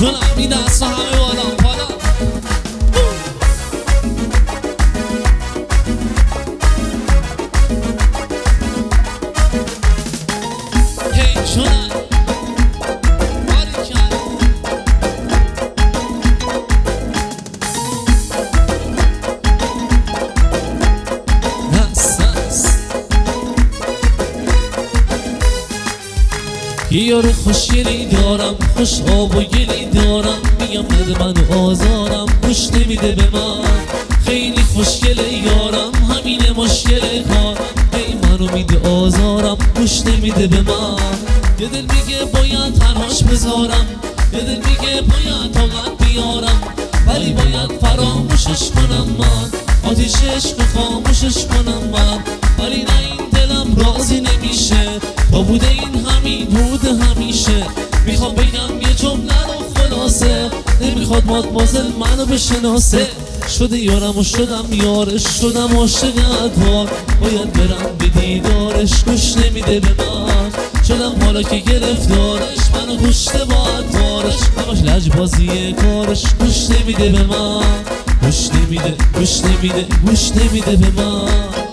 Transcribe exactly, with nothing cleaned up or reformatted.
جونم این دست همه بالا بالا هی جونم یه یار خوشگلی دارم، خوش آب و گلی دارم، میگم بده من آزارم، گوش نمیده به من. خیلی خوشگله یارم، همینه مشکل کارم، هی منو میده آزارم، گوش نمیده به من. یه دل میگه باید تنهاش بذارم، یه دل میگه باید طاقت بیارم، ولی باید فراموشش کنم من، آتیش عشق خاموشش کنم من. ولی نه این دلم راضی نمیشه، با بوده این همین بوده همیشه. میخوام بگم یه جمله رو خلاصه، نمیخواد مادمازل منو بشناسه. شده یارم و شدم یارش، شدم عاشق ادوار، باید برم به دیدارش، گوش نمیده به من. شدم حالا که گرفتارش، منو گوشته با ادوارش، همش لجبازیه کارش، گوش نمیده به من، گوش نمیده گوش نمیده گوش نمیده به من.